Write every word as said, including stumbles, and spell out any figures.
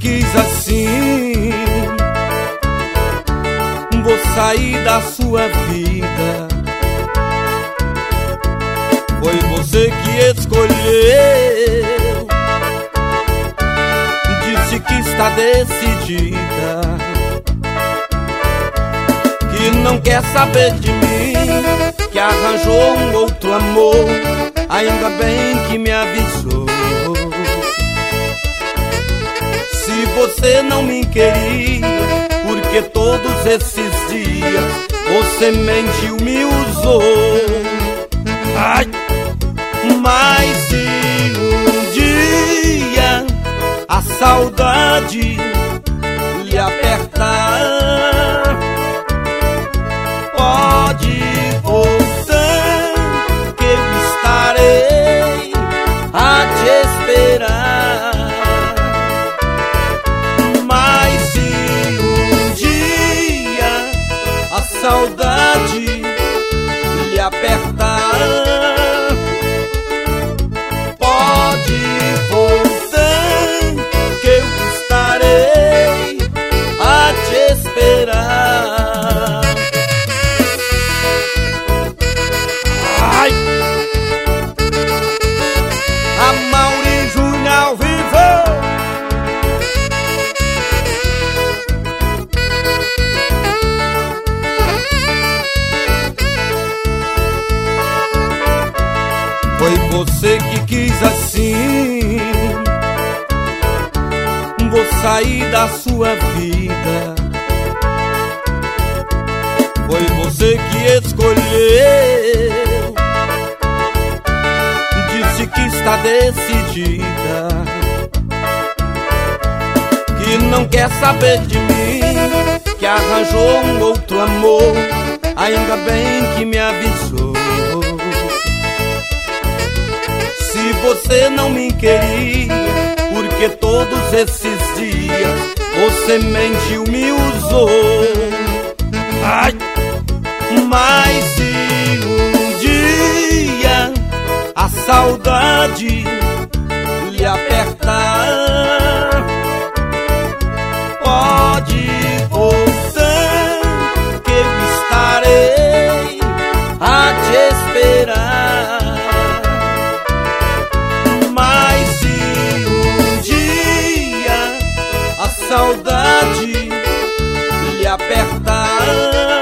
quis assim. Vou sair da sua vida. Foi você que escolheu. Disse que está decidida, que não quer saber de mim, que arranjou um outro amor. Ainda bem que me avisou. Se você não me queria, porque todos esses dias você mentiu, me usou. Ai, mas se um dia a saudade lhe apertar, pode voltar, que eu estarei a te esperar. Mas se um dia a saudade lhe apertar, pode voltar, que eu estarei a te esperar. Ai, Amaury Júnior ao vivo. Foi você que quis assim. Vou sair da sua vida. Foi você que escolheu. Disse que está decidida, que não quer saber de mim, que arranjou um outro amor. Ainda bem que me avisou. Se você não me queria, porque todos esses dias você mentiu, me usou. Ai, mas se um dia a saudade lhe apertar, pode voltar, que eu estarei a te esperar. Mas se um dia a saudade lhe apertar,